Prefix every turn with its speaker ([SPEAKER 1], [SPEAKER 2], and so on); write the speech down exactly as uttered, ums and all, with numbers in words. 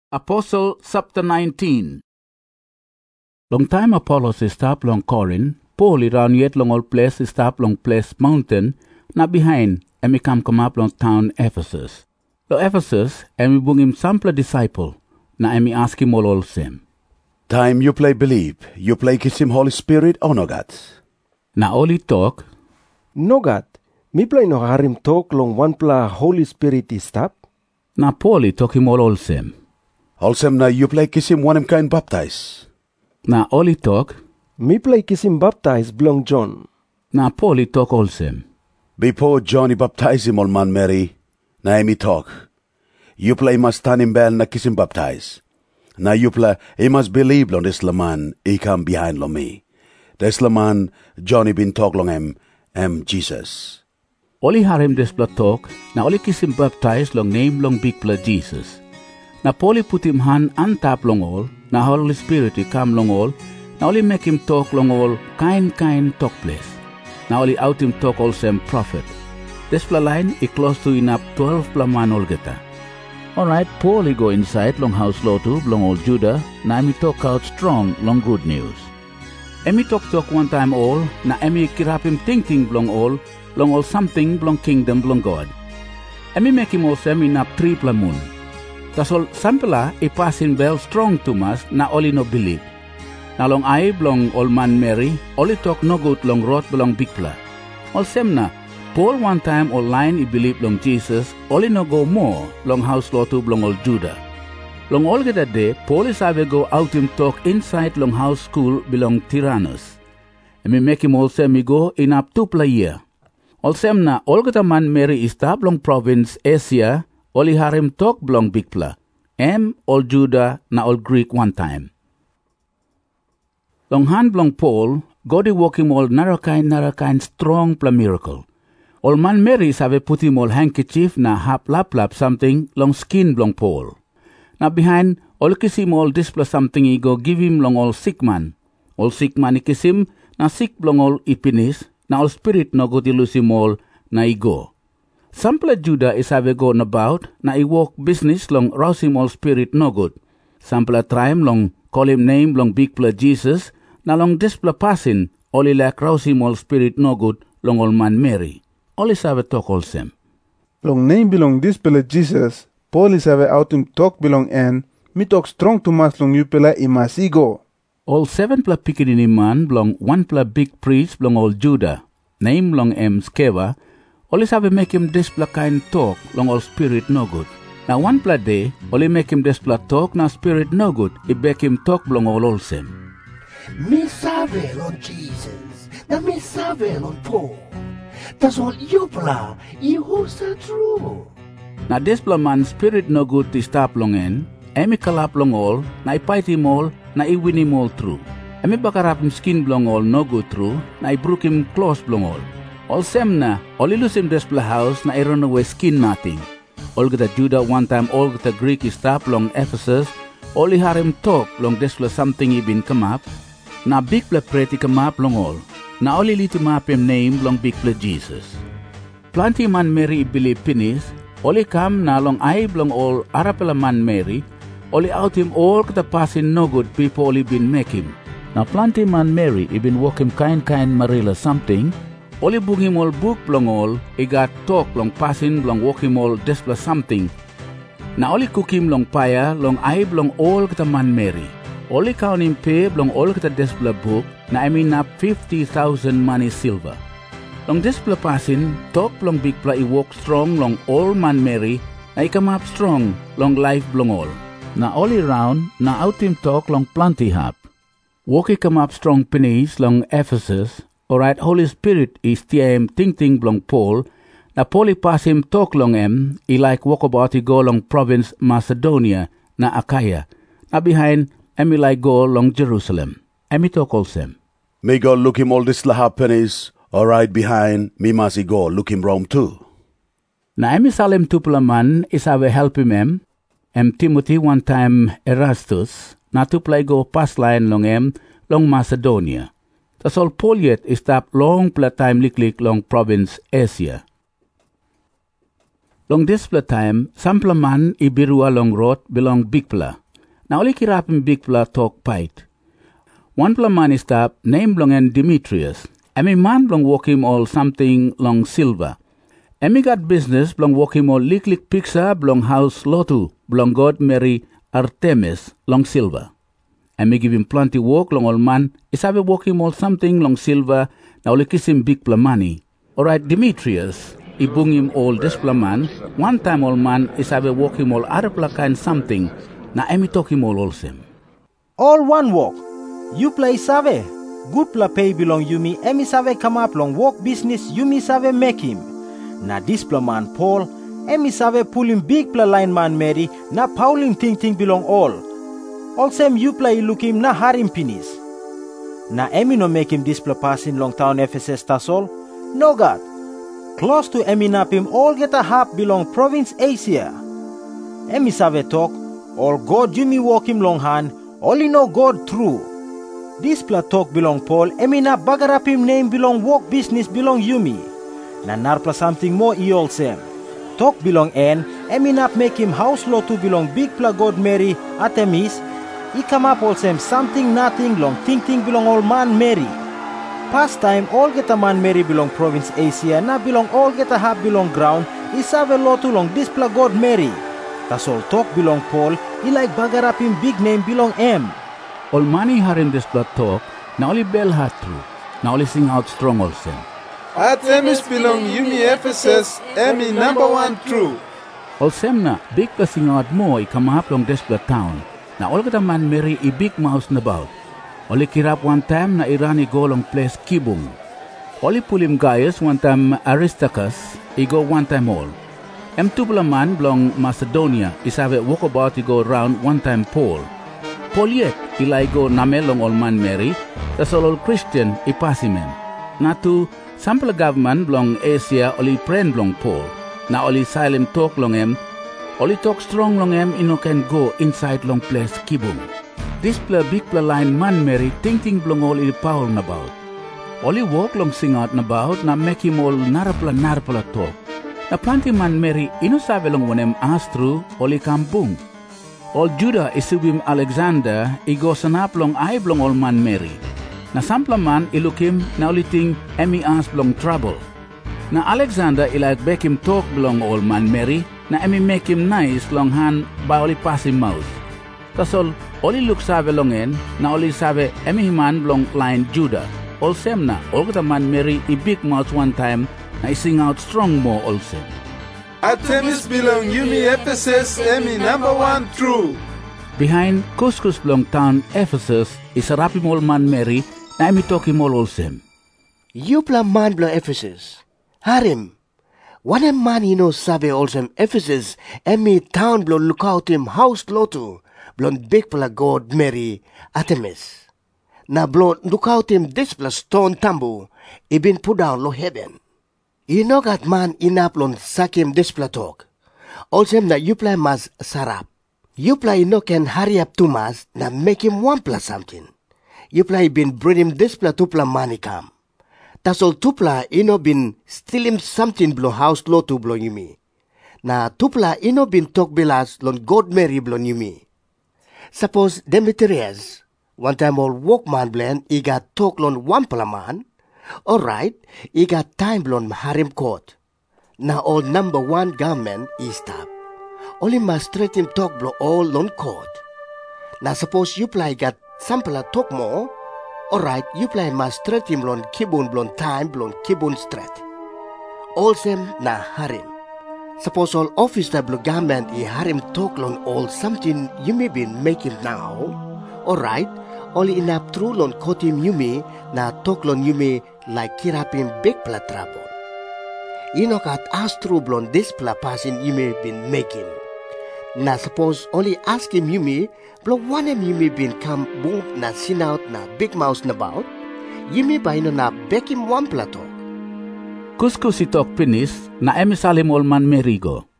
[SPEAKER 1] Apostle chapter nineteen. Long time Apollos stop long Corinth, Paul around yet long old place stop long place mountain, na behind, and me come come up long town Ephesus. Lo Ephesus, and we bring him sample disciple, na and me ask him all all same.
[SPEAKER 2] Time you play believe, you play kiss him Holy Spirit or no God?
[SPEAKER 1] Na only talk,
[SPEAKER 3] No God, me play no harim talk long one pla Holy Spirit is stop.
[SPEAKER 1] na Paul talk him all all same.
[SPEAKER 2] Also na you play kiss him one him kind baptize.
[SPEAKER 1] Na only talk,
[SPEAKER 3] Me play kiss him baptize belong John.
[SPEAKER 1] na Paul talk all same.
[SPEAKER 2] Before Johnny baptize him all man Mary, na me talk. You play must stand him bell na kiss him baptize. Na you play he must believe long this man he come behind lo me. This man Johnny been talk long him, em Jesus.
[SPEAKER 1] Oli harim despla talk, na oli kiss him baptize long name long big pla Jesus. Na Paul put him hand on top long all, na Holy Spirit he come long all, na only make him talk long all kind kind talk place. Na only out him talk all same prophet. This pla line he close to enough twelve pla man all geta. Alright, Paul he go inside long house law to long all Judah, na me talk out strong long good news. Emi talk talk one time all, na emi kirap him think think long all, long all something long kingdom long God. Emi make him all same enough three pla moon. Tas all sampela i passing bell strong to mas na oli no believe. Na long ay blong all man Mary, oli talk no good long rot belong big pla. All sem na, Paul one time all line i believe long Jesus, oli no go more long house law to belong all Judah. Long all get that day, Paul is ave go out him talk inside long house school belong Tyrannus. And me make him all sem me go in up two pla year. All sem na, all get a man Mary is tab long province Asia, oli harim talk belong big pla. Em all Judah na all Greek one time. Long hand belong Paul, God walk him all narrow kind narrow kind strong pla miracle. All man Mary have put him all handkerchief na hap lap lap something long skin belong Paul. Na behind all kiss him all display something he go give him long all sick man. All sick man he kiss him na sick belong all ipinis na all spirit no go lose him all na he go. Sample Judah is have gone about, na I walk business long rouse him all spirit no good. Sample time long call him name long big pla Jesus, na long display passing, only like rouse him all spirit no good long all man Mary. All is have talk all same.
[SPEAKER 4] Long name belong this pela Jesus, Paul is have out him talk belong en, me talk strong to mas long you pela imasigo.
[SPEAKER 1] All seven pla pickaninny man belong one pla big priest belong all Judah, name long em Skeva, always have make him display kind talk long all spirit no good. Now one pla day, only make him display talk na spirit no good, it make him talk long all all same.
[SPEAKER 5] Me sabe on Jesus, na me sabe on Paul. That's all you pla, you who's the true.
[SPEAKER 1] Na display man spirit no good to stop long en, emi kalap long all, na I fight him all, na I win him all through. Emi bakarap him skin belong all no good through, na I broke him close belong all. All sem na, all lose him display house na I run away skin nothing. All get a Judah one time, all get a Greek stop long Ephesus, all he had him talk long display something he been come up. Na big play pretty come up long all. Na only lit him up him name long big play Jesus. Plenty man Mary believe pinis, all he come na long I long all arapela man Mary, all he out him all get a passing no good people he been make him. Na plenty man Mary he been walk him kind kind Marilla something. Only book him all book long all, he got talk long passing long walk him all display something. Na only cook him long paya long I long all get a man Mary. Only count him pay long all get a display book, na I mean up fifty thousand money silver. Long display passing, talk long big play walk strong long all man Mary, na he come up strong long life long all. Na only round, na out him talk long plenty hap. Walk he come up strong pennies long Ephesus. Alright, Holy Spirit is tiem ting ting blong Paul. Na Paul he pass him talk long em, he like walk about he go long province Macedonia, na Achaia. Na behind, em he like go long Jerusalem. Em he talk all sem.
[SPEAKER 2] Me go look him all this lahap pennies, alright behind, me must he go look him Rome too.
[SPEAKER 1] Na em he salem tupula man is have help him em. Em Timothy one time Erastus, na tupla go pass line long em, long Macedonia. Tas all Paul yet stop long pla time liklik long province Asia. Long displa time, sampla man I birua long road belong bigpla. Na oli kirapin bigpla talk pait. One pla man stop name long en Demetrius. Emi man long walk him all something long silver. Emi got business long walk him all lik lik pizza long house lotu long God Mary Artemis long silver. Emi give him plenty work long all man is have walk him all something long silver. Na oli kiss him bigpla money. Alright, Demetrius. I bung him all this man. One time all man is have walk him all other pla kind something. Na emi talk him all also.
[SPEAKER 6] All one walk. You play save. Good pla pay belong you me. Emi save come up long walk business. You me save make him. Na this pla man Paul. Emi save pull him big pla line man Mary. Na Pauline ting ting belong all. All same you play look him na harim pinis. Na emi no make him this pla passing long town Ephesus tasol. No God. Close to emi nap him all get a half belong province Asia. Emi save talk, all God you me walk him long hand, only know God true. This pla talk belong Paul, emi nap bagarap him name belong walk business belong you me. Na narpla something more I all same. Talk belong en, emi nap make him house law to belong big pla God Mary, Artemis. I come up all same something nothing long ting ting belong all man Mary. Past time, all get a man Mary belong province Asia, na belong all get a half belong ground, is have a lot long displa God Mary. Tas all talk belong Paul, he like bagarap him big name belong M.
[SPEAKER 1] All money harim displa talk, na only bell hat true, na only sing out strong also.
[SPEAKER 4] Artemis belong you me Ephesus, emi number one true.
[SPEAKER 1] All semna, big pla sing out more, I come up long displa town. Na all get a man Mary, I big mouse nabout. Oli kirap one time na Irani go long place Kibung. Oli pull him Gaius one time Aristarchus, he go one time all. Em tupla man belong Macedonia, is have a walk about he go round one time Paul. Paul yet, he like go name long all man Mary, that's all all Christian, he pass him in. Na to sample government belong Asia, oli friend belong Paul. Na oli silent talk long em, oli talk strong long em, ino can go inside long place Kibung. This pla big pla line man Mary ting ting blong all il Paul nabout. Oli walk long sing out nabout na make him all narapla narapla talk. Na planti man Mary ino sabe long wanem astru oli kampung. All Judah isubim Alexander I go sanap long ay blong all man Mary. Na sampla man iluk him na oli ting emi as blong trouble. Na Alexander ilike back him talk blong all man Mary na emi make him nice long hand by oli pass him mouth. Tasol, oli look sabe longen, na oli sabe emi man blong line Judah. All same na, all get a man Mary I big mouth one time, na I sing out strong more also.
[SPEAKER 4] Artemis belong you me Ephesus, emi number one true.
[SPEAKER 1] Behind Couscous belong town Ephesus is a rapim old man Mary, na emi talk him all also.
[SPEAKER 5] You pla man belong Ephesus. Harim. One man you know sabe also Ephesus, emi town belong look out him house lotu. Blon big pla God Mary Artemis. Na blon look out him this pla stone tambu, I been put down lo heaven. You know that man inap lon sak him this pla talk. Also na you play mas sarap. You play no can hurry up too much na make him one pla something. You play been bring him this pla two pla money come. Tas all two pla ino been steal him something blon house lo to blon you me. Na two pla ino been talk bilas lon God Mary blon you me. Suppose Demetrius, one time all workman blend, he got talk lon one pla man. Alright, he got time blon harim court. Now all number one government is stop. Only must straight him talk blow all lon court. Now suppose you play got sample talk more. Alright, you play must straight him lon kibun blon time blon kibun straight. All same na harim. Suppose all office that blue government I harim talk lon all something you may be making now. Alright, only enough true lon court him you me na talk lon you me like kirapin big pla trouble. You know got ask true blon this pla passing you may been making. Na suppose only ask him you me blow one him you may been come boom na sin out na big mouse na bout. You may by no na back him one pla talk.
[SPEAKER 1] Couscous I talk pinis na emi salim all man Mary go.